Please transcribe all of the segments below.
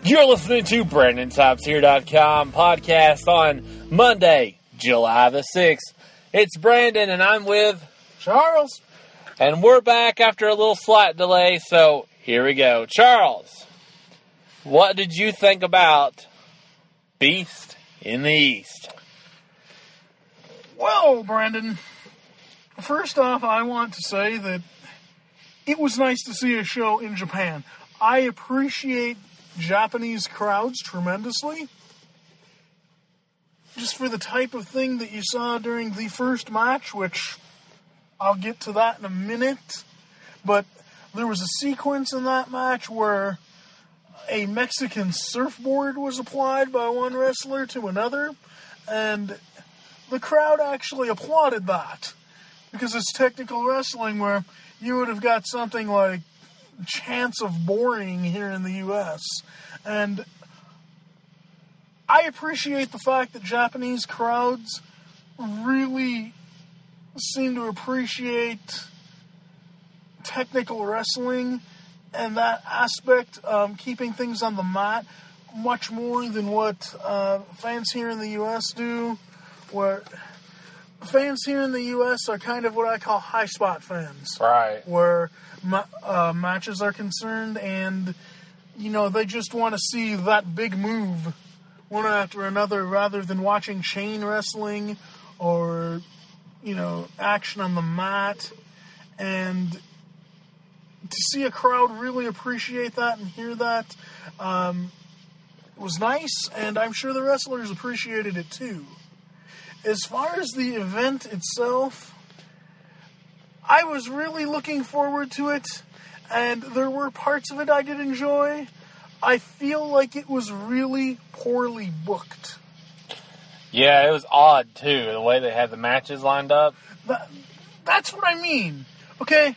You're listening to BrandonTopsHere.com podcast on Monday, July the 6th. It's Brandon, and I'm with Charles. And we're back after a little slight delay, so here we go. Charles, what did you think about Beast in the East? Well, Brandon, first off, I want to say that it was nice to see a show in Japan. I appreciate Japanese crowds tremendously. Just for the type of thing that you saw during the first match, which I'll get to that in a minute. But there was a sequence in that match where a Mexican surfboard was applied by one wrestler to another, and the crowd actually applauded that because it's technical wrestling where you would have got something like chance of boring here in the U.S. And I appreciate the fact that Japanese crowds really seem to appreciate technical wrestling and that aspect, keeping things on the mat much more than what fans here in the U.S. do, where fans here in the U.S. are kind of what I call high spot fans. Right. Where matches are concerned, and, you know, they just want to see that big move one after another rather than watching chain wrestling or, you know, action on the mat. And to see a crowd really appreciate that and hear that was nice, and I'm sure the wrestlers appreciated it too. As far as the event itself, I was really looking forward to it, and there were parts of it I did enjoy. I feel like it was really poorly booked. Yeah, it was odd, too, the way they had the matches lined up. That's what I mean, okay?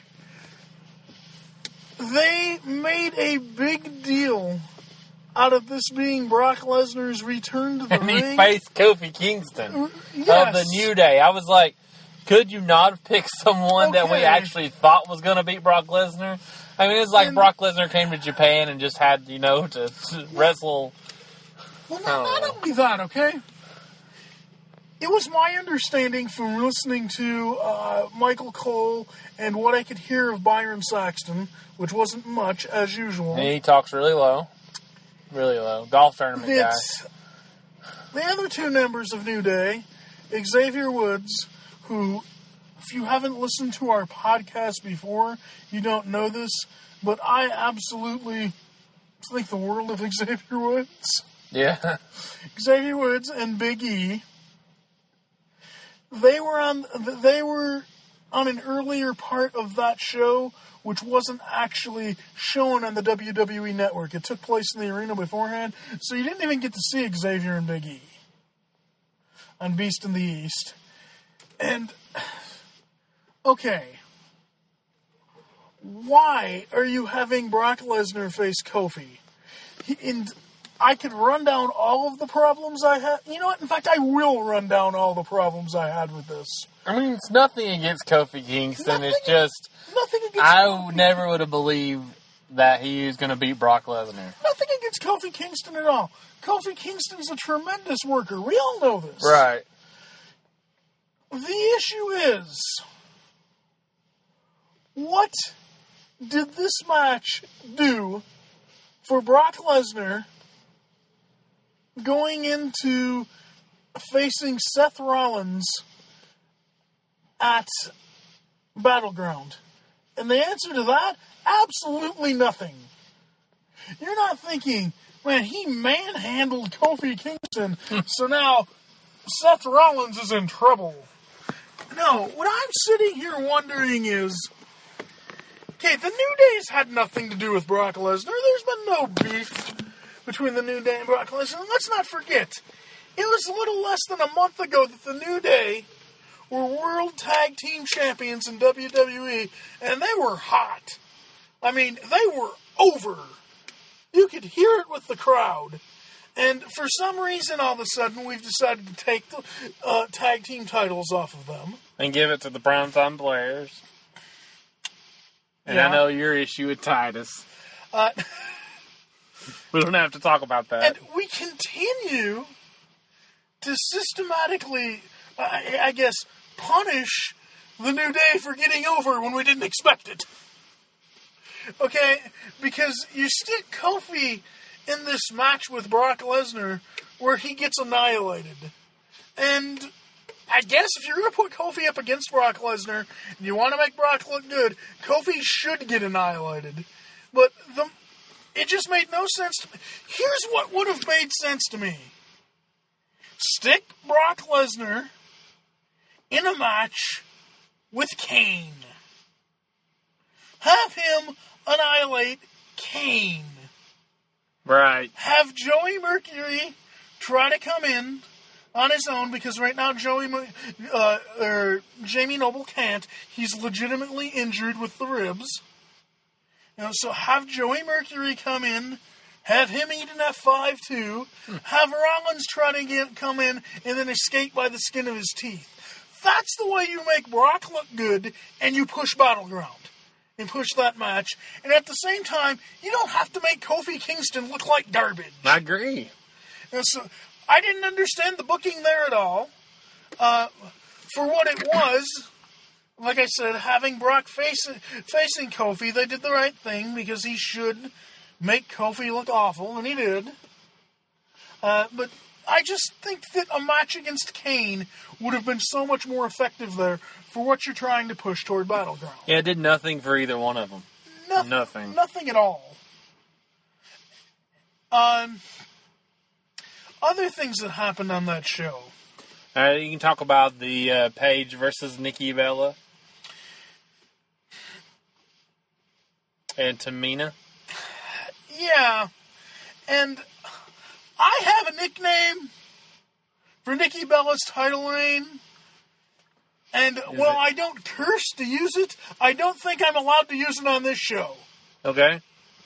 They made a big deal out of this being Brock Lesnar's return to the ring. And he faced Kofi Kingston yes. of the New Day. I was like, could you not have picked someone that we actually thought was going to beat Brock Lesnar? I mean, it's like Brock Lesnar came to Japan and just had, you know, to wrestle. Well, not only that, okay? It was my understanding from listening to Michael Cole and what I could hear of Byron Saxton, which wasn't much, as usual. And he talks really low. Really low. Golf tournament guy. The other two members of New Day, Xavier Woods, who, if you haven't listened to our podcast before, you don't know this, but I absolutely think the world of Xavier Woods. Yeah. Xavier Woods and Big E. They were on an earlier part of that show, which wasn't actually shown on the WWE Network. It took place in the arena beforehand, so you didn't even get to see Xavier and Big E on Beast in the East. And, okay, why are you having Brock Lesnar face Kofi? I could run down all of the problems I had. You know what? In fact, I will run down all the problems I had with this. I mean, it's nothing against Kofi Kingston. It's just, nothing against I never would have believed that he was going to beat Brock Lesnar. Nothing against Kofi Kingston at all. Kofi Kingston's a tremendous worker. We all know this. Right. The issue is, what did this match do for Brock Lesnar going into facing Seth Rollins at Battleground? And the answer to that, absolutely nothing. You're not thinking, man, he manhandled Kofi Kingston, so now Seth Rollins is in trouble. No, what I'm sitting here wondering is, okay, the New Day's had nothing to do with Brock Lesnar. There's been no beef between the New Day and Brock Lesnar. And let's not forget, it was a little less than a month ago that the New Day were World Tag Team Champions in WWE, and they were hot. I mean, they were over. You could hear it with the crowd. And for some reason, all of a sudden, we've decided to take the tag team titles off of them. And give it to the primetime players. And Yeah. I know your issue with Titus. We don't have to talk about that. And we continue to systematically, I guess, punish the New Day for getting over when we didn't expect it. Okay? Because you stick Kofi in this match with Brock Lesnar where he gets annihilated. And I guess if you're going to put Kofi up against Brock Lesnar and you want to make Brock look good, Kofi should get annihilated. But it just made no sense to me. Here's what would have made sense to me. Stick Brock Lesnar in a match with Kane. Have him annihilate Kane. Right. Have Joey Mercury try to come in on his own, because right now Jamie Noble can't. He's legitimately injured with the ribs. So have Joey Mercury come in, have him eat an F5 too, have Rollins try to come in and then escape by the skin of his teeth. That's the way you make Brock look good, and you push Battleground and push that match. And at the same time, you don't have to make Kofi Kingston look like garbage. I agree. And so I didn't understand the booking there at all. For what it was, like I said, having Brock facing Kofi, they did the right thing because he should make Kofi look awful, and he did. But I just think that a match against Kane would have been so much more effective there for what you're trying to push toward Battleground. Yeah, it did nothing for either one of them. Nothing. Nothing at all. Other things that happened on that show. You can talk about the Paige versus Nikki Bella. And Tamina. Yeah. And I have a nickname for Nikki Bella's title reign. And while I don't curse to use it, I don't think I'm allowed to use it on this show. Okay.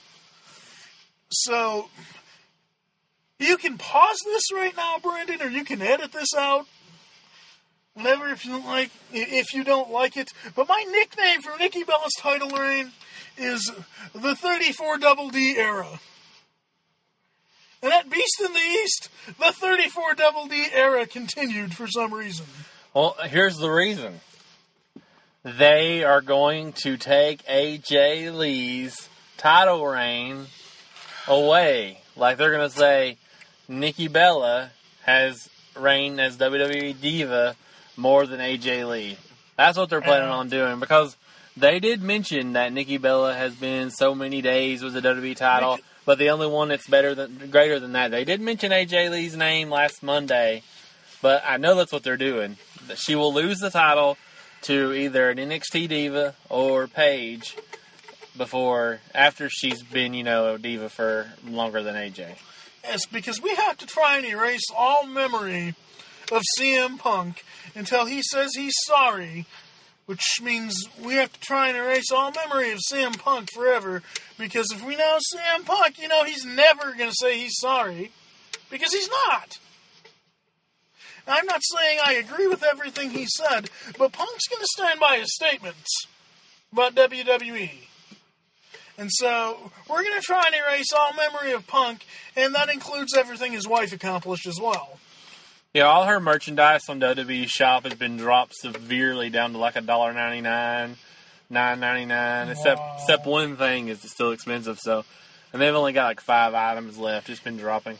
So, you can pause this right now, Brandon, or you can edit this out. Whatever, if you don't like it. But my nickname for Nikki Bella's title reign is the 34 Double D era. And at Beast in the East, the 34 Double D era continued for some reason. Well, here's the reason. They are going to take AJ Lee's title reign away. Like, they're going to say, Nikki Bella has reigned as WWE Diva more than AJ Lee. That's what they're planning on doing, because they did mention that Nikki Bella has been so many days with the WWE title, but the only one that's greater than that. They did mention AJ Lee's name last Monday, but I know that's what they're doing. She will lose the title to either an NXT Diva or Paige after she's been, a Diva for longer than AJ. Yes, because we have to try and erase all memory of CM Punk until he says he's sorry, which means we have to try and erase all memory of CM Punk forever, because if we know CM Punk, he's never going to say he's sorry, because he's not. Now, I'm not saying I agree with everything he said, but Punk's going to stand by his statements about WWE. And so, we're going to try and erase all memory of Punk, and that includes everything his wife accomplished as well. Yeah, all her merchandise on WWE Shop has been dropped severely down to like $1.99, $9.99. Except one thing is still expensive. So, and they've only got like 5 items left. It's been dropping.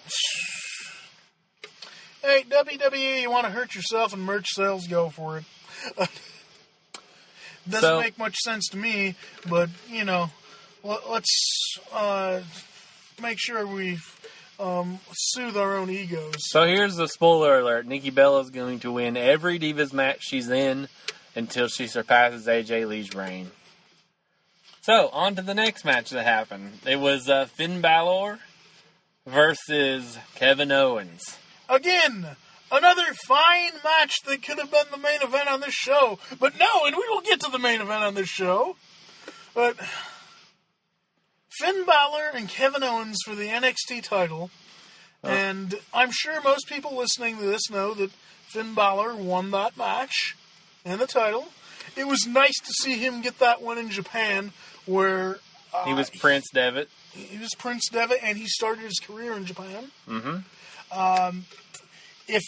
Hey, WWE, you want to hurt yourself and merch sales? Go for it. Doesn't make much sense to me, but let's make sure we soothe our own egos. So here's the spoiler alert. Nikki Bella is going to win every Divas match she's in until she surpasses AJ Lee's reign. So, on to the next match that happened. It was Finn Balor versus Kevin Owens. Again, another fine match that could have been the main event on this show. But no, and we will get to the main event on this show. But Finn Balor and Kevin Owens for the NXT title. Oh. And I'm sure most people listening to this know that Finn Balor won that match and the title. It was nice to see him get that win in Japan, where He was Prince Devitt. He was Prince Devitt, and he started his career in Japan. Mm-hmm. If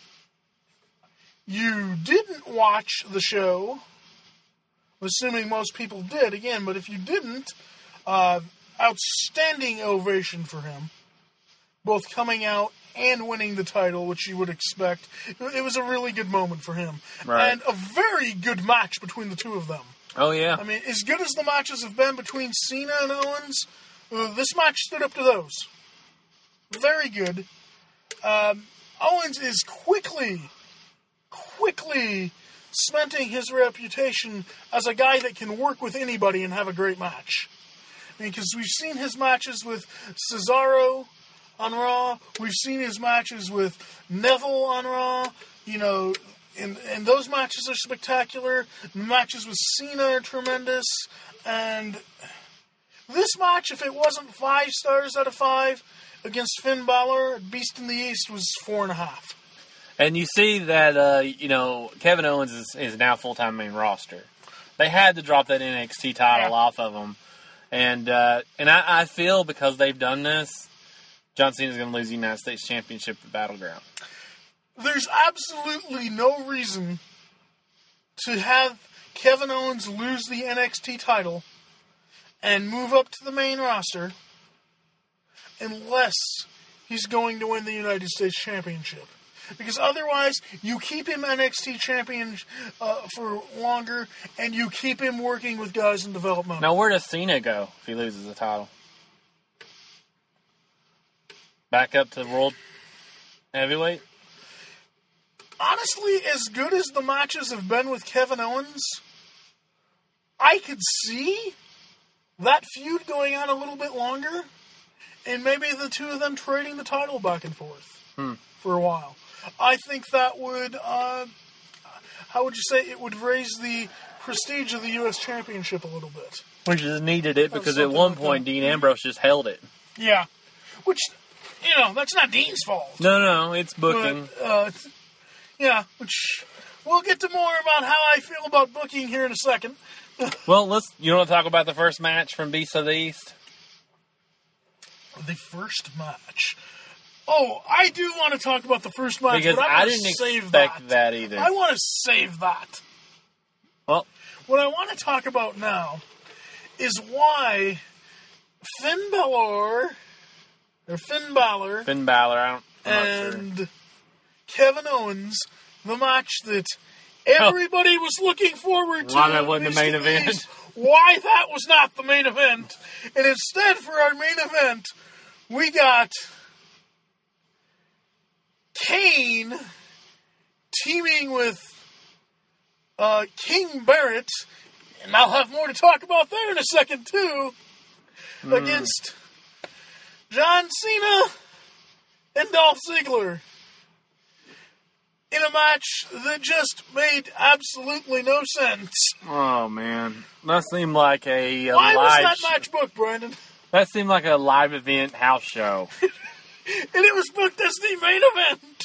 you didn't watch the show, assuming most people did, again, but if you didn't, outstanding ovation for him. Both coming out and winning the title, which you would expect. It was a really good moment for him. Right. And a very good match between the two of them. Oh, yeah. I mean, as good as the matches have been between Cena and Owens, this match stood up to those. Very good. Owens is quickly cementing his reputation as a guy that can work with anybody and have a great match. I mean, because we've seen his matches with Cesaro on Raw. We've seen his matches with Neville on Raw. You know, and those matches are spectacular. The matches with Cena are tremendous. And this match, if it wasn't 5 stars out of 5 against Finn Balor at Beast in the East, was 4.5. And you see that, Kevin Owens is now full-time main roster. They had to drop that NXT title off of him. And I feel because they've done this, John Cena's going to lose the United States Championship at Battleground. There's absolutely no reason to have Kevin Owens lose the NXT title and move up to the main roster unless he's going to win the United States Championship. Because otherwise, you keep him NXT champion for longer, and you keep him working with guys in development. Now, where does Cena go if he loses the title? Back up to World Heavyweight? Honestly, as good as the matches have been with Kevin Owens, I could see that feud going on a little bit longer, and maybe the two of them trading the title back and forth for a while. I think that would, how would you say, it would raise the prestige of the U.S. Championship a little bit. Which has needed it because at one point Dean Ambrose just held it. Yeah. Which, that's not Dean's fault. No, it's booking. But, which we'll get to more about how I feel about booking here in a second. Well, you want to talk about the first match from Beast of the East? The first match. Oh, I do want to talk about the first match, because but I didn't expect that either. I want to save that. Well, what I want to talk about now is why Finn Balor, I'm not and Kevin Owens, the match that everybody was looking forward to. Why that wasn't the main event. Why that was not the main event. And instead, for our main event, we got Kane teaming with King Barrett, and I'll have more to talk about there in a second, too, against John Cena and Dolph Ziggler in a match that just made absolutely no sense. Oh, man. That seemed like a Why live... was that match booked, Brandon? That seemed like a live event house show. And it was booked as the main event.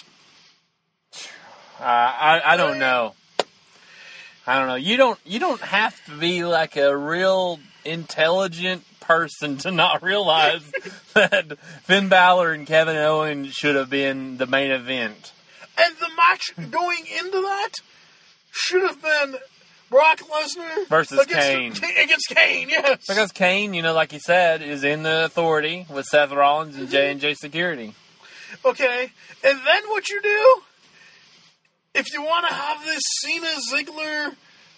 I don't know. I don't know. You don't have to be like a real intelligent person to not realize that Finn Balor and Kevin Owens should have been the main event. And the match going into that should have been Brock Lesnar versus Kane. Against Kane, yes. Because Kane, like you said, is in the Authority with Seth Rollins and J&J Security. Okay, and then what you do, if you want to have this Cena-Ziggler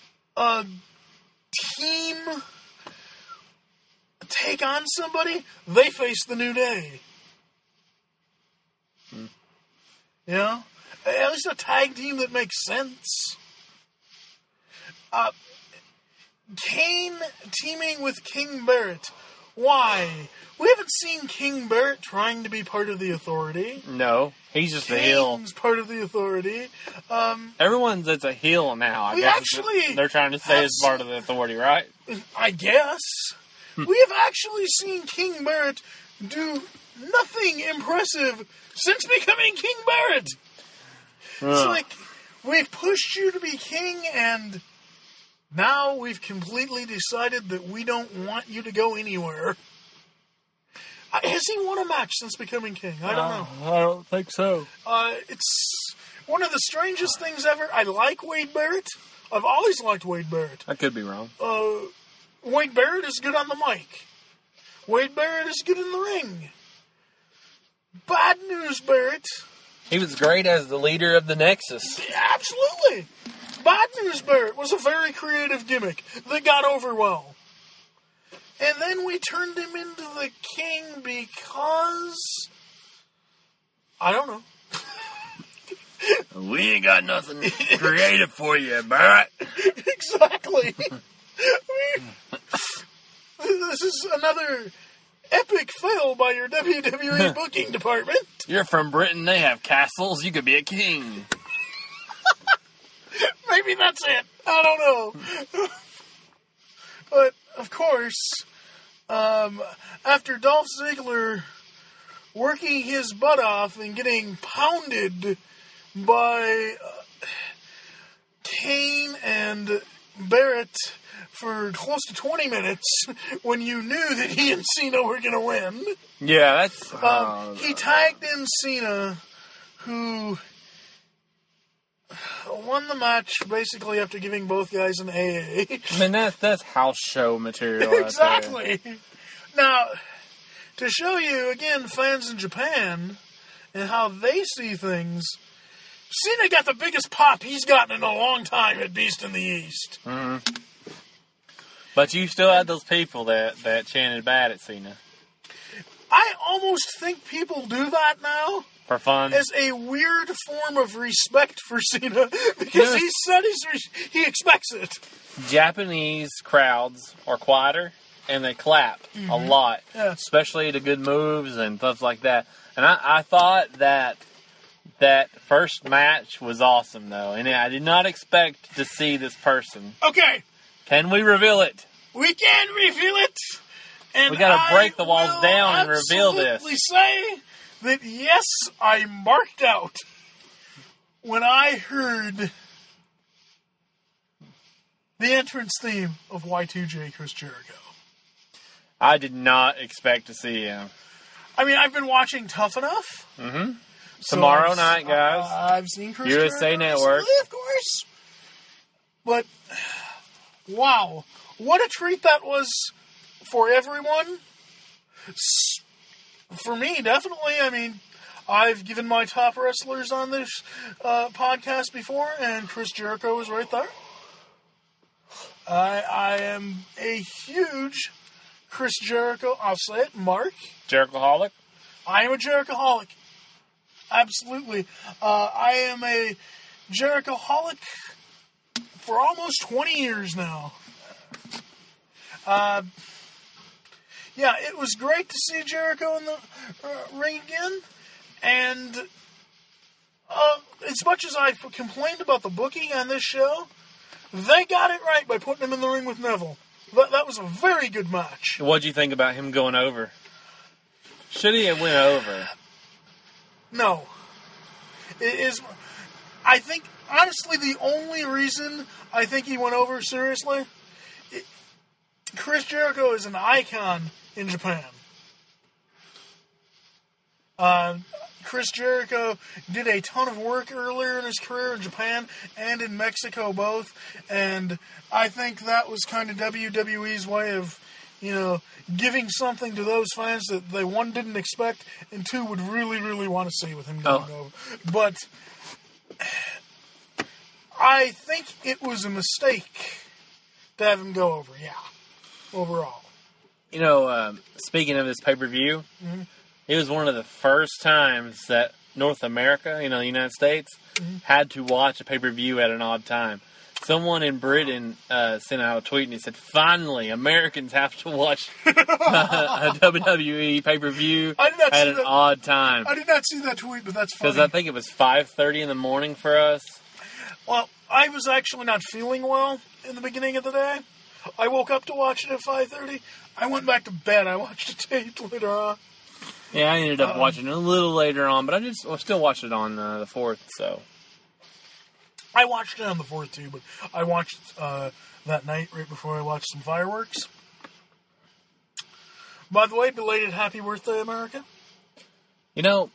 team take on somebody, they face the New Day. At least a tag team that makes sense. Kane teaming with King Barrett. Why? We haven't seen King Barrett trying to be part of the Authority. No, he's just a heel. Kane's part of the Authority. Everyone's that's a heel now. I guess they're trying to stay as part of the Authority, right? I guess. We have actually seen King Barrett do nothing impressive since becoming King Barrett. It's like, we've pushed you to be king, and Now we've completely decided that we don't want you to go anywhere. Has he won a match since becoming king? I don't know. I don't think so. It's one of the strangest things ever. I like Wade Barrett. I've always liked Wade Barrett. I could be wrong. Wade Barrett is good on the mic. Wade Barrett is good in the ring. Bad news, Barrett. He was great as the leader of the Nexus. Absolutely. Bad news, Barrett was a very creative gimmick that got over well. And then we turned him into the king because... I don't know. We ain't got nothing creative for you, Barrett. Exactly. This is another epic fail by your WWE booking department. You're from Britain. They have castles. You could be a king. Maybe that's it. I don't know. But, of course, after Dolph Ziggler working his butt off and getting pounded by Kane and Barrett for close to 20 minutes when you knew that he and Cena were going to win. Yeah, that's... He tagged in Cena, who won the match basically after giving both guys an AA. I mean, that's house show material. Exactly. Now, to show you, again, fans in Japan and how they see things, Cena got the biggest pop he's gotten in a long time at Beast in the East. Mm-hmm. But you still had those people that chanted bad at Cena. I almost think people do that now. For fun? As a weird form of respect for Cena, because he said he expects it. Japanese crowds are quieter, and they clap a lot, especially to good moves and stuff like that. And I thought that first match was awesome, though, and I did not expect to see this person. Okay. Can we reveal it? We can reveal it. And we got to break the walls down and reveal this. I absolutely say that, yes, I marked out when I heard the entrance theme of Y2J Chris Jericho. I did not expect to see him. I mean, I've been watching Tough Enough. Mm-hmm. Tomorrow night, guys. I've seen Chris USA Jericho Network. recently, of course. But, wow. What a treat that was for everyone. For me, definitely. I mean, I've given my top wrestlers on this podcast before, and Chris Jericho was right there. I am a huge Chris Jericho, I'll say it, Mark. Jerichoholic? I am a Jerichoholic. Absolutely. I am a Jerichoholic for almost 20 years now. Yeah, it was great to see Jericho in the ring again. And as much as I've complained about the booking on this show, they got it right by putting him in the ring with Neville. That was a very good match. What'd you think about him going over? Should he have went over? No. It is. I think, honestly, the only reason I think he went over, seriously, Chris Jericho is an icon in Japan. Chris Jericho did a ton of work earlier in his career in Japan and in Mexico both, and I think that was kind of WWE's way of, giving something to those fans that they, one, didn't expect, and two, would really, really want to see with him going over. But I think it was a mistake to have him go over, overall. Speaking of this pay-per-view, it was one of the first times that North America, the United States, had to watch a pay-per-view at an odd time. Someone in Britain sent out a tweet and he said, finally, Americans have to watch a WWE pay-per-view at an odd time. I did not see that tweet, but that's funny. Because I think it was 5:30 in the morning for us. Well, I was actually not feeling well in the beginning of the day. I woke up to watch it at 5:30. I went back to bed. I watched it taped later on. Yeah, I ended up watching it a little later on, but I still watched it on the 4th, so... I watched it on the 4th too, but I watched that night right before I watched some fireworks. By the way, belated happy birthday, America. You know,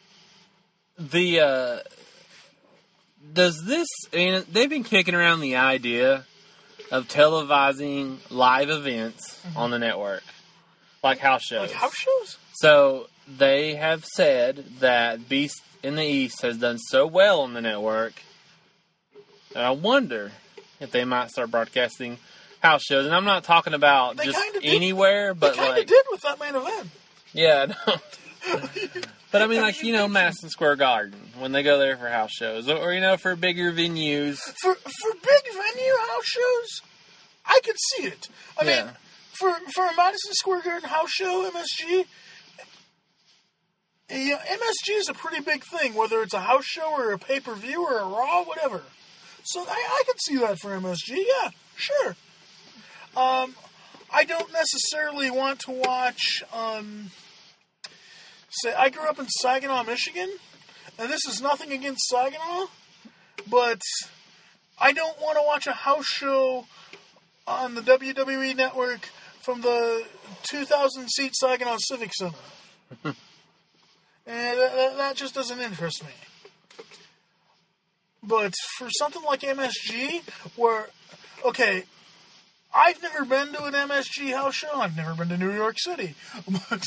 does this, they've been kicking around the idea of televising live events on the network, like house shows. Like house shows? So they have said that Beast in the East has done so well on the network, and I wonder if they might start broadcasting house shows. And I'm not talking about They just kinda did. anywhere, but They kind of like, did with that main event. yeah, no. But I mean, like, Madison Square Garden, when they go there for house shows, or for bigger venues. For big venue house shows, I could see it. I mean, for a Madison Square Garden house show, MSG, MSG is a pretty big thing, whether it's a house show or a pay-per-view or a Raw, whatever. So I could see that for MSG, yeah, sure. I don't necessarily want to watch, say, I grew up in Saginaw, Michigan, and this is nothing against Saginaw, but I don't want to watch a house show on the WWE Network from the 2,000-seat Saginaw Civic Center. And that just doesn't interest me. But for something like MSG, where, okay, I've never been to an MSG house show. I've never been to New York City. But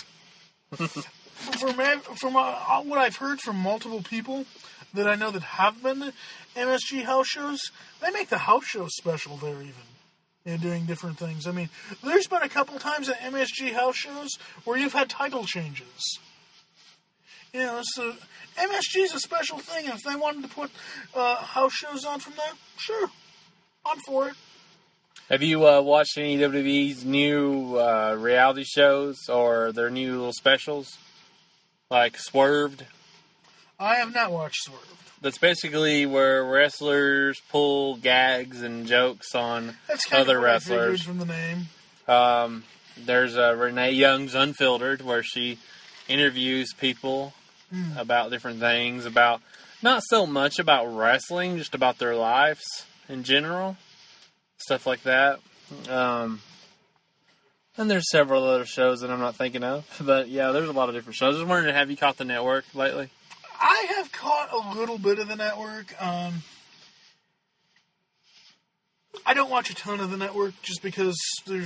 from what I've heard from multiple people that I know that have been to MSG house shows, they make the house show special there even. Doing different things. I mean, there's been a couple times at MSG house shows where you've had title changes. So MSG is a special thing, and if they wanted to put house shows on from there, sure, I'm for it. Have you watched any WWE's new reality shows or their new little specials? Like Swerved? I have not watched Swerved. That's basically where wrestlers pull gags and jokes on That's kind other of what I wrestlers. figured from the name. There's Renee Young's Unfiltered, where she interviews people about different things, about not so much about wrestling, just about their lives in general, stuff like that. And there's several other shows that I'm not thinking of, but yeah, there's a lot of different shows. I was wondering, have you caught the network lately? I have caught a little bit of the network. I don't watch a ton of the network just because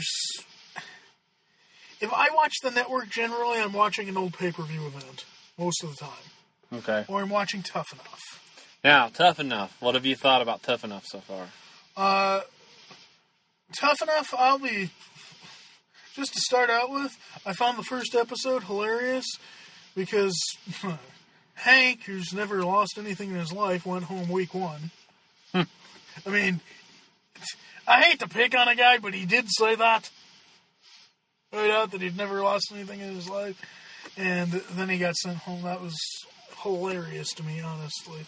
if I watch the network, generally I'm watching an old pay-per-view event most of the time. Okay. Or I'm watching Tough Enough. Now, Tough Enough. What have you thought about Tough Enough so far? Tough Enough, just to start out with, I found the first episode hilarious because Hank, who's never lost anything in his life, went home week 1. I mean, I hate to pick on a guy, but he did say that. Right out that he'd never lost anything in his life. And then he got sent home. That was hilarious to me, honestly.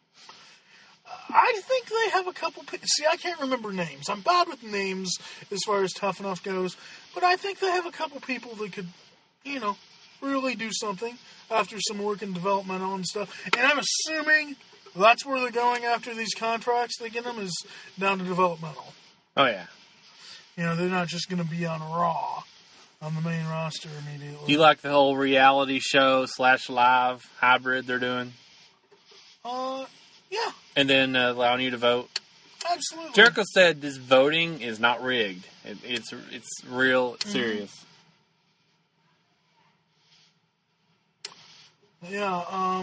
I think they have a couple... See, I can't remember names. I'm bad with names as far as Tough Enough goes. But I think they have a couple people that could, really do something after some work and developmental and stuff. And I'm assuming that's where they're going after these contracts they get them is down to developmental. Oh, yeah. They're not just going to be on Raw on the main roster immediately. Do you like the whole reality show / live hybrid they're doing? Yeah. And then allowing you to vote? Absolutely. Jericho said this voting is not rigged. It's real serious. Yeah,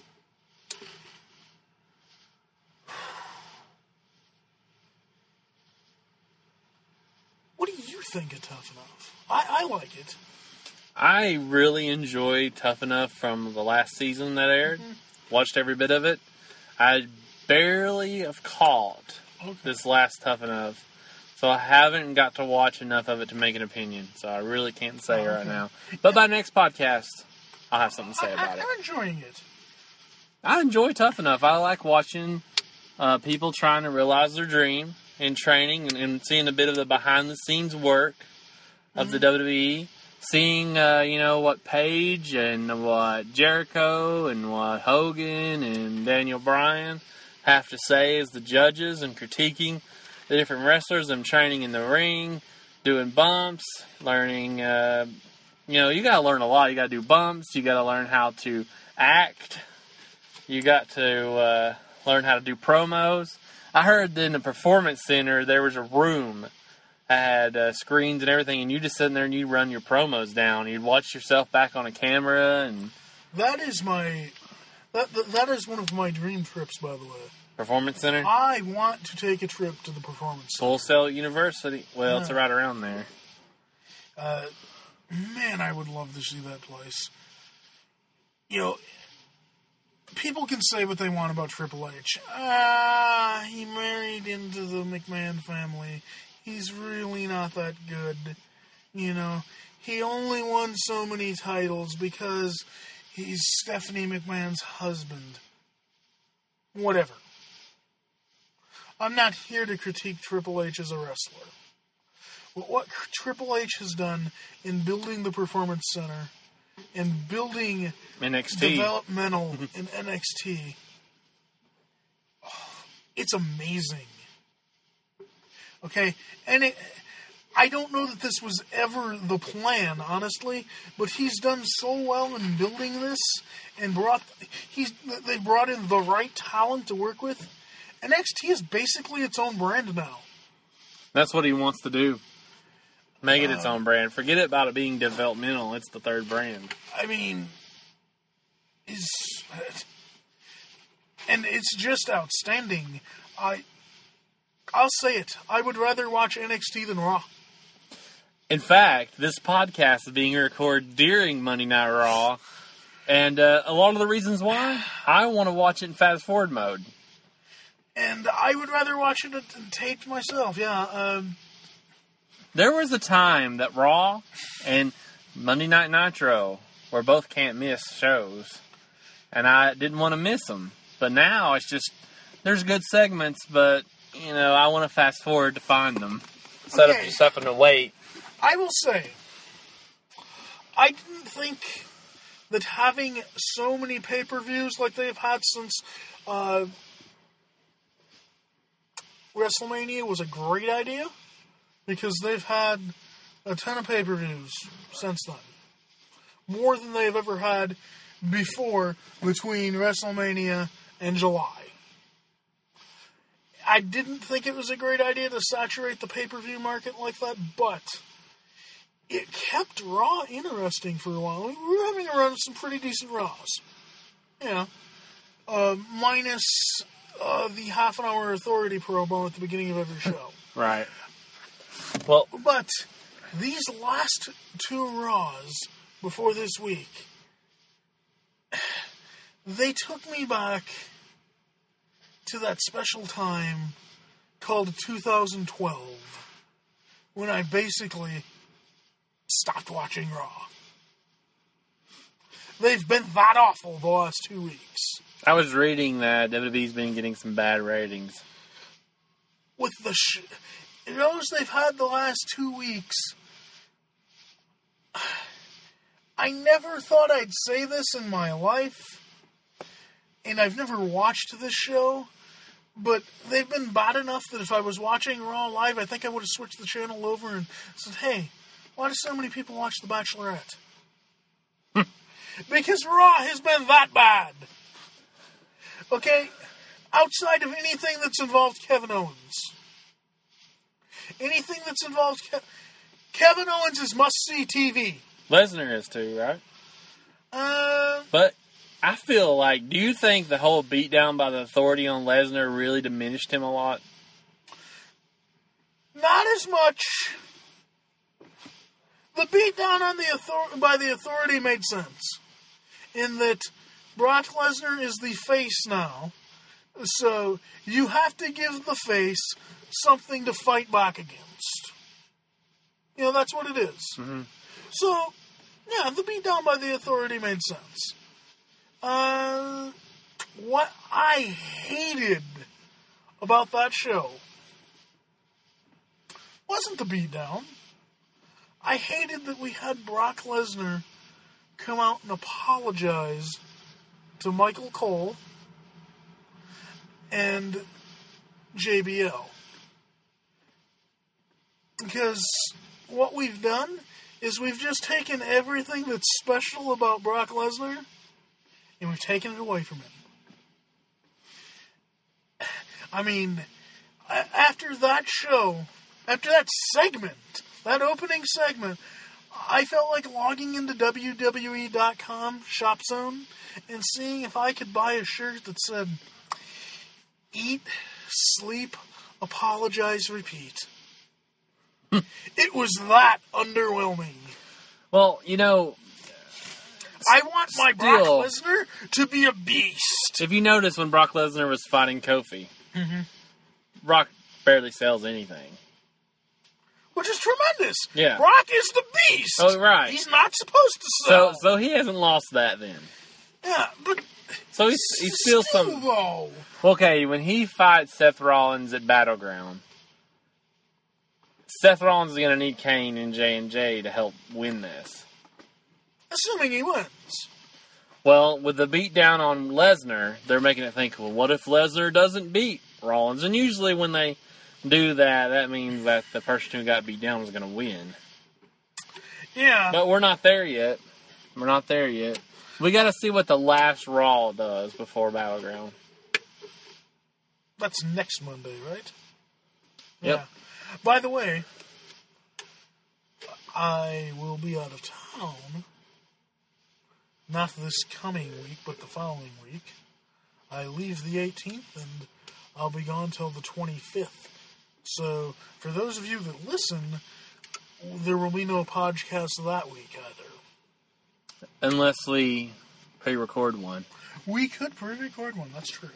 what do you think of Tough Enough? I like it. I really enjoyed Tough Enough from the last season that aired. Watched every bit of it. I barely have caught this last Tough Enough, so I haven't got to watch enough of it to make an opinion. So I really can't say right now. But by next podcast, I'll have something to say about it. I'm enjoying it. I enjoy Tough Enough. I like watching people trying to realize their dream in training and seeing a bit of the behind-the-scenes work of the WWE. Seeing, what Paige and what Jericho and what Hogan and Daniel Bryan have to say as the judges and critiquing the different wrestlers, them training in the ring, doing bumps, learning, you got to learn a lot. You got to do bumps. You got to learn how to act. You got to learn how to do promos. I heard that in the Performance Center there was a room that had screens and everything, and you just sit in there and you run your promos down. You'd watch yourself back on a camera. And that is that is one of my dream trips, by the way. Performance Center? I want to take a trip to the Performance Center. Full Sail University. Well, it's right around there. Man, I would love to see that place. People can say what they want about Triple H. He married into the McMahon family. He's really not that good. He only won so many titles because he's Stephanie McMahon's husband. Whatever. I'm not here to critique Triple H as a wrestler. But what Triple H has done in building the Performance Center and building NXT developmental in NXT, it's amazing. Okay? And I don't know that this was ever the plan, honestly, but he's done so well in building this and they've brought in the right talent to work with. NXT is basically its own brand now. That's what he wants to do. Make it its own brand. Forget about it being developmental. It's the third brand. I mean, and it's just outstanding. I'll say it. I would rather watch NXT than Raw. In fact, this podcast is being recorded during Monday Night Raw, and a lot of the reasons why, I want to watch it in fast forward mode. And I would rather watch it taped myself, yeah. There was a time that Raw and Monday Night Nitro were both can't miss shows, and I didn't want to miss them. But now it's just, there's good segments, but, I want to fast forward to find them instead of just having to wait. I will say, I didn't think that having so many pay-per-views like they've had since WrestleMania was a great idea, because they've had a ton of pay-per-views since then. More than they've ever had before between WrestleMania and July. I didn't think it was a great idea to saturate the pay-per-view market like that, but it kept Raw interesting for a while. We were having a run of some pretty decent Raws. Minus the half-an-hour Authority promo at the beginning of every show. Right. Well, but these last two Raws before this week, they took me back to that special time called 2012, when I basically stopped watching Raw. They've been that awful the last 2 weeks. I was reading that WWE's been getting some bad ratings. With the shows they've had the last 2 weeks, I never thought I'd say this in my life, and I've never watched this show, but they've been bad enough that if I was watching Raw live, I think I would have switched the channel over and said, hey, why do so many people watch The Bachelorette? Because Raw has been that bad. Okay? Outside of anything that's involved Kevin Owens. Anything that's involved Kevin Owens is must-see TV. Lesnar is too, right? But I feel like, do you think the whole beatdown by the Authority on Lesnar really diminished him a lot? Not as much. The beatdown on by the Authority made sense, in that Brock Lesnar is the face now, so you have to give the face something to fight back against. That's what it is. Mm-hmm. So, yeah, the beatdown by the Authority made sense. What I hated about that show wasn't the beatdown. I hated that we had Brock Lesnar come out and apologize to Michael Cole and JBL. Because what we've done is we've just taken everything that's special about Brock Lesnar and we've taken it away from him. I mean, after that show, after that segment, that opening segment, I felt like logging into WWE.com Shop Zone and seeing if I could buy a shirt that said, "Eat, sleep, apologize, repeat." It was that underwhelming. Well, you know, I want my Brock Lesnar to be a beast. If you notice when Brock Lesnar was fighting Kofi, Brock barely sells anything. Which is tremendous. Yeah. Brock is the beast. Oh, right. He's not supposed to sell. So he hasn't lost that then. Yeah, but... So he's still some... Though. Okay, when he fights Seth Rollins at Battleground, Seth Rollins is going to need Kane and J&J to help win this. Assuming he wins. Well, with the beatdown on Lesnar, they're making it think, well, what if Lesnar doesn't beat Rollins? And usually when they do that, that means that the person who got beat down is going to win. Yeah. But we're not there yet. We're not there yet. We got to see what the last Raw does before Battleground. That's next Monday, right? Yep. Yeah. By the way, I will be out of town. Not this coming week, but the following week. I leave the 18th, and I'll be gone till the 25th. So, for those of you that listen, there will be no podcast that week either. Unless we pre-record one. We could pre-record one, that's true.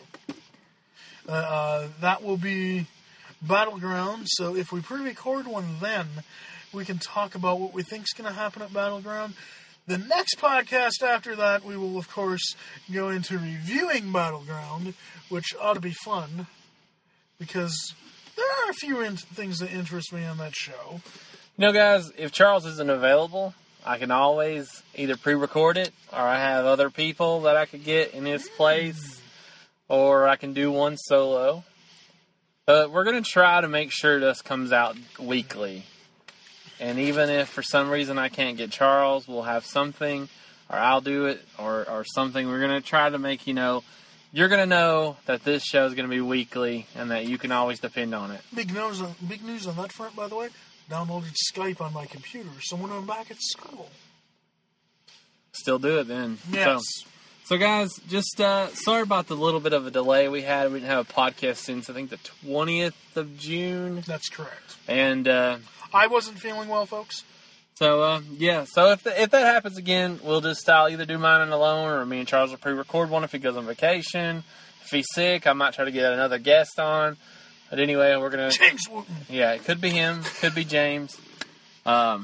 That will be Battleground, so if we pre-record one then, we can talk about what we think is going to happen at Battleground. The next podcast after that, we will, of course, go into reviewing Battleground, which ought to be fun, because there are a few things that interest me on that show. You know, guys, if Charles isn't available, I can always either pre-record it, or I have other people that I could get in his place, or I can do one solo. But we're going to try to make sure this comes out weekly. And even if for some reason I can't get Charles, we'll have something, or I'll do it, or something. We're going to try to make you know, you're going to know that this show is going to be weekly and that you can always depend on it. Big news on that front, by the way. Downloaded Skype on my computer, so when I'm back at school. Still do it then. Yes. So guys, just sorry about the little bit of a delay we had. We didn't have a podcast since, I think, the 20th of June. That's correct. And I wasn't feeling well, folks. So, yeah. So if that happens again, we'll just either do mine alone, or me and Charles will pre-record one if he goes on vacation. If he's sick, I might try to get another guest on. But anyway, we're going to... James Wooten. Yeah, it could be him. Could be James. Or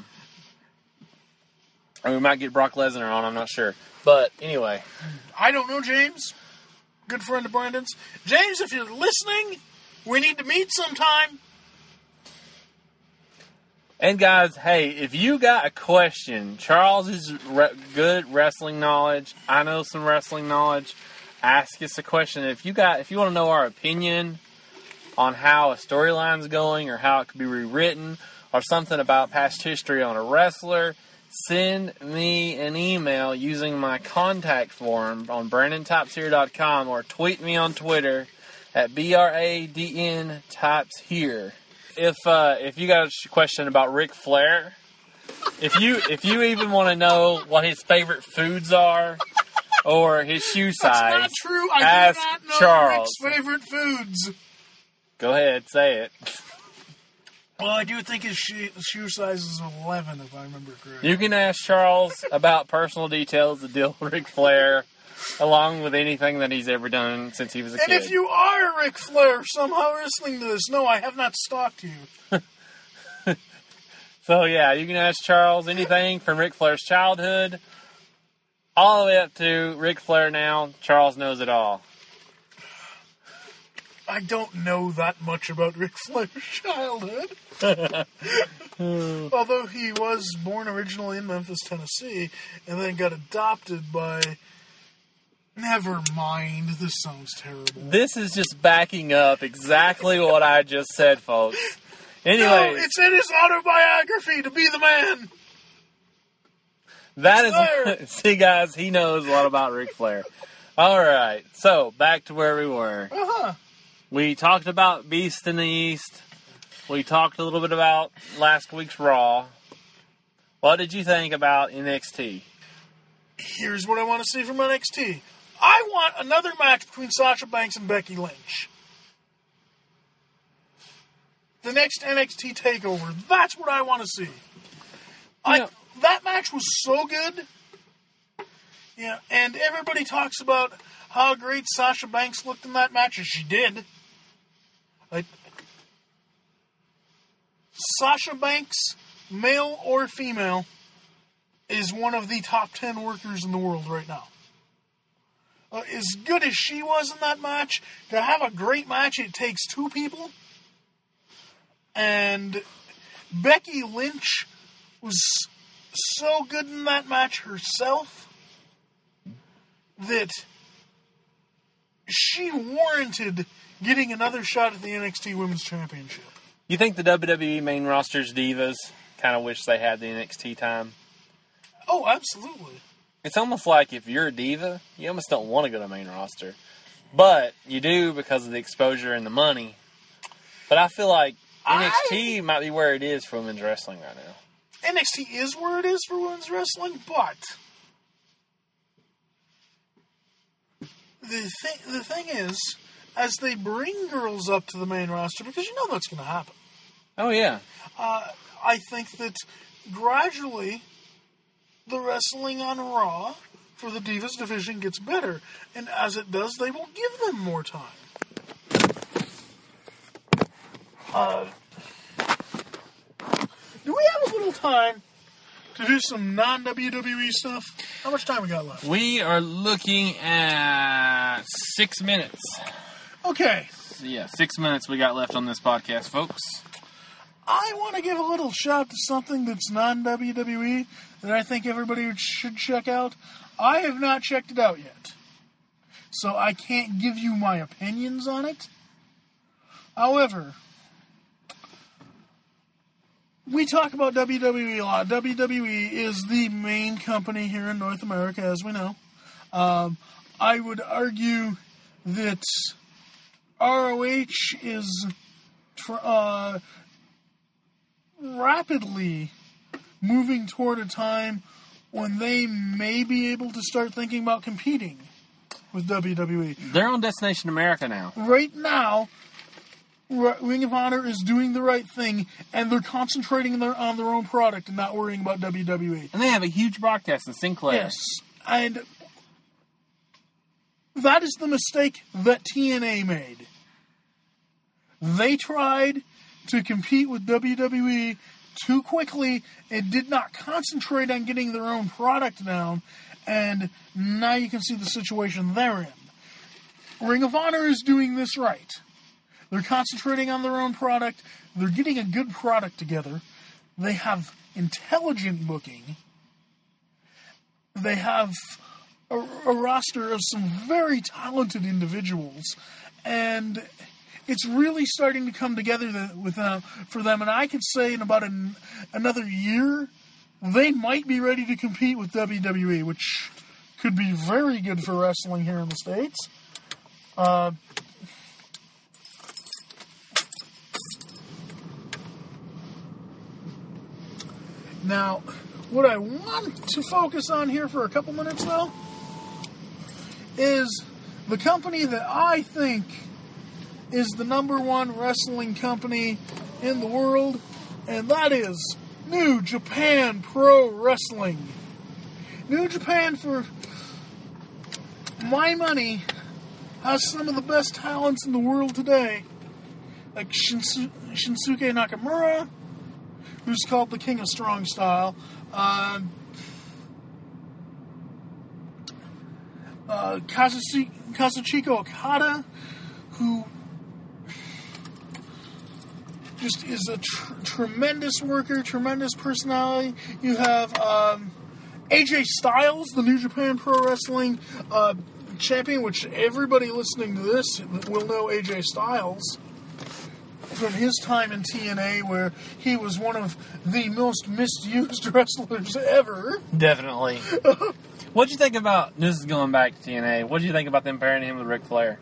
we might get Brock Lesnar on, I'm not sure. But anyway. I don't know James. Good friend of Brandon's. James, if you're listening, we need to meet sometime. And guys, hey, if you got a question, Charles is good wrestling knowledge. I know some wrestling knowledge. Ask us a question. If you want to know our opinion on how a storyline's going, or how it could be rewritten, or something about past history on a wrestler, send me an email using my contact form on BrandonTypesHere.com, or tweet me on Twitter at BRADN_TypesHere. If you got a question about Ric Flair, if you even want to know what his favorite foods are, or his shoe size, that's not true. I ask do not know Charles. Rick's favorite foods. Go ahead, say it. Well, I do think his shoe size is 11, if I remember correctly. You can ask Charles about personal details that deal with Ric Flair, along with anything that he's ever done since he was a kid. And if you are Ric Flair somehow listening to this, no, I have not stalked you. So, yeah, you can ask Charles anything from Ric Flair's childhood all the way up to Ric Flair now. Charles knows it all. I don't know that much about Ric Flair's childhood. Although he was born originally in Memphis, Tennessee, and then got adopted by Never mind. This sounds terrible. This is just backing up exactly what I just said, folks. Anyway, No, it's in his autobiography to be the man. that is... See, guys, he knows a lot about Ric Flair. All right, so back to where we were. Uh-huh. We talked about Beast in the East. We talked a little bit about last week's Raw. What did you think about NXT? Here's what I want to see from NXT. I want another match between Sasha Banks and Becky Lynch. The next NXT TakeOver. That's what I want to see. That match was so good. Yeah, and everybody talks about how great Sasha Banks looked in that match, as she did. Sasha Banks, male or female, is one of the top 10 workers in the world right now. As good as she was in that match, to have a great match, it takes two people. And Becky Lynch was so good in that match herself that she warranted getting another shot at the NXT Women's Championship. You think the WWE main roster's divas kind of wish they had the NXT time? Oh, absolutely. It's almost like if you're a diva, you almost don't want to go to main roster. But you do because of the exposure and the money. But I feel like NXT might be where it is for women's wrestling right now. NXT is where it is for women's wrestling, but the thing is, as they bring girls up to the main roster, because you know that's going to happen. Oh, yeah. I think that gradually the wrestling on Raw for the Divas division gets better. And as it does, they will give them more time. Do we have a little time to do some non-WWE stuff? How much time we got left? We are looking at 6 minutes. Okay. Yeah, 6 minutes we got left on this podcast, folks. I want to give a little shout to something that's non-WWE that I think everybody should check out. I have not checked it out yet, so I can't give you my opinions on it. However, we talk about WWE a lot. WWE is the main company here in North America, as we know. I would argue that ROH is rapidly moving toward a time when they may be able to start thinking about competing with WWE. They're on Destination America now. Right now, Ring of Honor is doing the right thing, and they're concentrating on their own product and not worrying about WWE. And they have a huge broadcast in Sinclair. Yes, and that is the mistake that TNA made. They tried to compete with WWE too quickly and did not concentrate on getting their own product down, and now you can see the situation they're in. Ring of Honor is doing this right. They're concentrating on their own product. They're getting a good product together. They have intelligent booking. They have a roster of some very talented individuals, and it's really starting to come together for them. And I could say in about another year, they might be ready to compete with WWE, which could be very good for wrestling here in the States. Now, what I want to focus on here for a couple minutes, though, is the company that I think is the number one wrestling company in the world, and that is New Japan Pro Wrestling. New Japan, for my money, has some of the best talents in the world today, like Shinsuke Nakamura, who's called the King of Strong Style, Kazuchika Okada, who just is a tremendous worker, tremendous personality. You have AJ Styles, the New Japan Pro Wrestling champion, which everybody listening to this will know AJ Styles from his time in TNA, where he was one of the most misused wrestlers ever. Definitely. What'd you think about, this is going back to TNA, what'd you think about them pairing him with Ric Flair?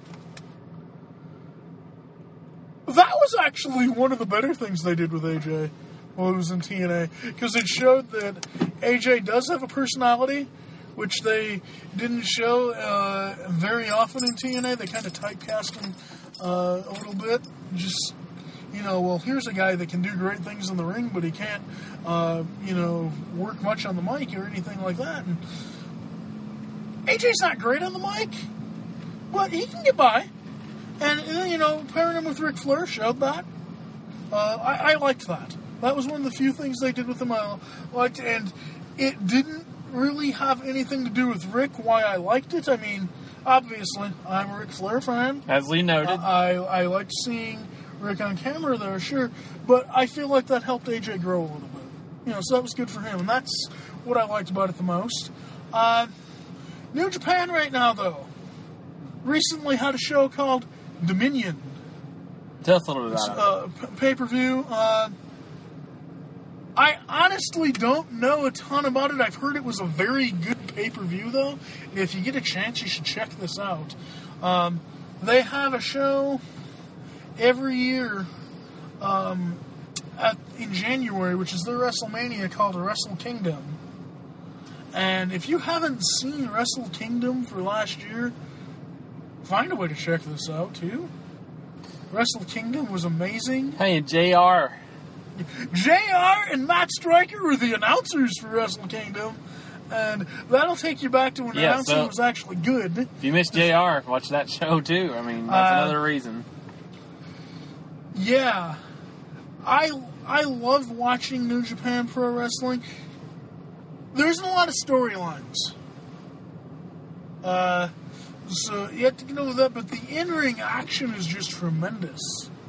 That was actually one of the better things they did with AJ while he was in TNA, because it showed that AJ does have a personality, which they didn't show very often in TNA. They kind of typecast him a little bit. Just, well, here's a guy that can do great things in the ring, but he can't, work much on the mic or anything like that. And AJ's not great on the mic, but he can get by. And, pairing him with Ric Flair showed that. I liked that. That was one of the few things they did with him I liked, and it didn't really have anything to do with Rick, why I liked it. I mean, obviously, I'm a Ric Flair fan. As Lee noted. I liked seeing Rick on camera there, sure, but I feel like that helped AJ grow a little bit. So that was good for him, and that's what I liked about it the most. New Japan right now, though, recently had a show called Dominion. Tell us a little bit about it. Pay-per-view. I honestly don't know a ton about it. I've heard it was a very good pay-per-view, though. If you get a chance, you should check this out. They have a show every year in January, which is their WrestleMania, called Wrestle Kingdom. And if you haven't seen Wrestle Kingdom for last year, find a way to check this out, too. Wrestle Kingdom was amazing. Hey, JR and Matt Striker were the announcers for Wrestle Kingdom, and that'll take you back to when the announcing was actually good. If you missed JR, watch that show too. I mean, that's another reason. Yeah. I love watching New Japan Pro Wrestling. There isn't a lot of storylines. So you have to get over that, but the in-ring action is just tremendous.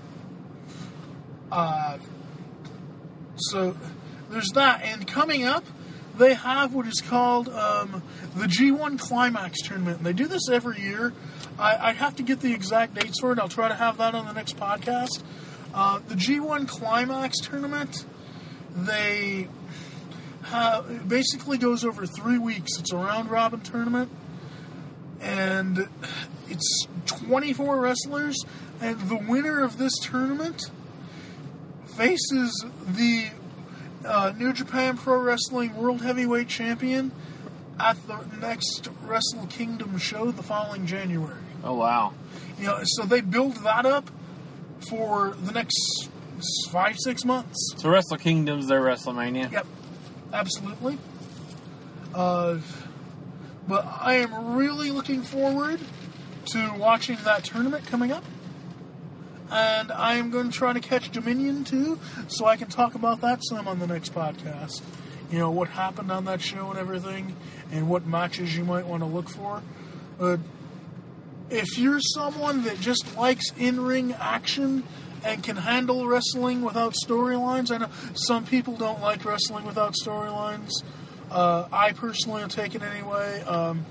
So there's that, and coming up, they have what is called the G1 Climax Tournament. And they do this every year. I'd have to get the exact dates for it. I'll try to have that on the next podcast. The G1 Climax Tournament, it basically goes over 3 weeks. It's a round-robin tournament. And it's 24 wrestlers, and the winner of this tournament faces the New Japan Pro Wrestling World Heavyweight Champion at the next Wrestle Kingdom show the following January. Oh, wow. So they build that up for the next 5-6 months. So Wrestle Kingdom's their WrestleMania? Yep, absolutely. But I am really looking forward to watching that tournament coming up. And I am going to try to catch Dominion, too, so I can talk about that some on the next podcast. What happened on that show and everything, and what matches you might want to look for. If you're someone that just likes in-ring action and can handle wrestling without storylines, I know some people don't like wrestling without storylines. I personally will take it anyway.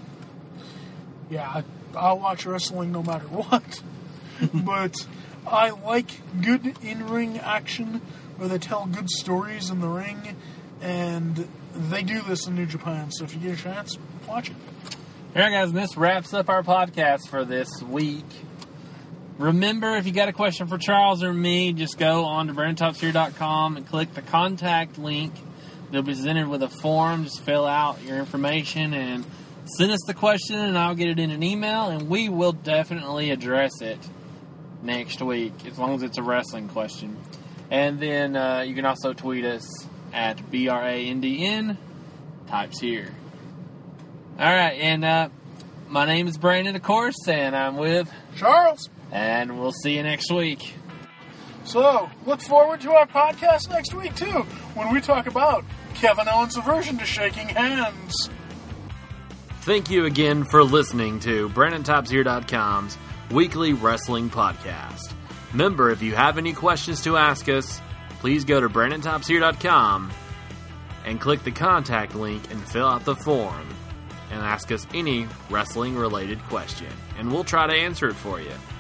I'll watch wrestling no matter what. But I like good in-ring action where they tell good stories in the ring, and they do this in New Japan. So if you get a chance, watch it. All right, guys, and this wraps up our podcast for this week. Remember, if you got a question for Charles or me, just go on to BrandonTopsHere.com and click the contact link. They'll be presented with a form. Just fill out your information and send us the question, and I'll get it in an email, and we will definitely address it next week, as long as it's a wrestling question. And then you can also tweet us at BRANDN Types Here. All right, and my name is Brandon, of course, and I'm with Charles. And we'll see you next week. So, look forward to our podcast next week, too, when we talk about Kevin Owens' aversion to shaking hands. Thank you again for listening to BrandonTopsHere.com's weekly wrestling podcast. Remember, if you have any questions to ask us, please go to BrandonTopsHere.com and click the contact link and fill out the form. and ask us any wrestling-related question, and we'll try to answer it for you.